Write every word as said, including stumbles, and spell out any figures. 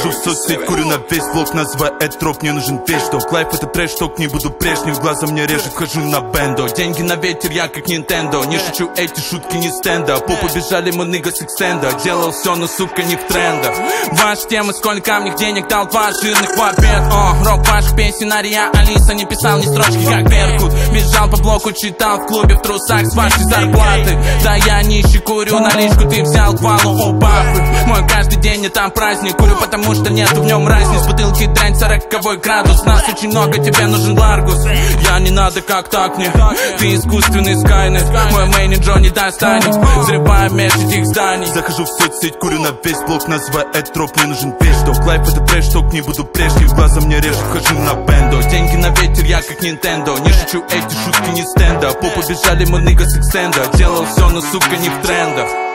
Захожу в соцсеть, курю на весь блок, называй это рок, мне нужен вещдок. Лайф это трэш-ток, не буду прежним, в глаза мне режет, вхожу на бендо. Деньги на ветер, я как Nintendo, не шучу, эти шутки не стенда. По побежали мы нига с экстенда, делал все, но сука не в трендах. Ваши темы, сколько мне денег дал, два жирных в обед. О, рок ваших песен, Ария, Алиса не писал ни строчки, как Беркут. Бежал по блоку, читал в клубе в трусах с вашей зарплаты. Да я нищий, курю наличку, ты взял к валу у папы. Мой каждый день это праздник, курю, потому что нету в нем разниц. Бутылки дрянь, сороковой градус, нас очень много, тебе нужен Ларгус. Я не надо, как так мне, ты искусственный Скайнет. Мой менеджер не достанет, взрываю меж этих зданий. Захожу в соцсеть, курю на весь блок, называй это рок, мне нужен вещдок. Лайф это трэш-ток, не буду прежним, в глаза мне режет, вхожу на бендо. Деньги на ветер, я как Nintendo, не шучу, эти шутки не стенда. По побежали мы нига с экстенда, делал все, но сука не в трендах.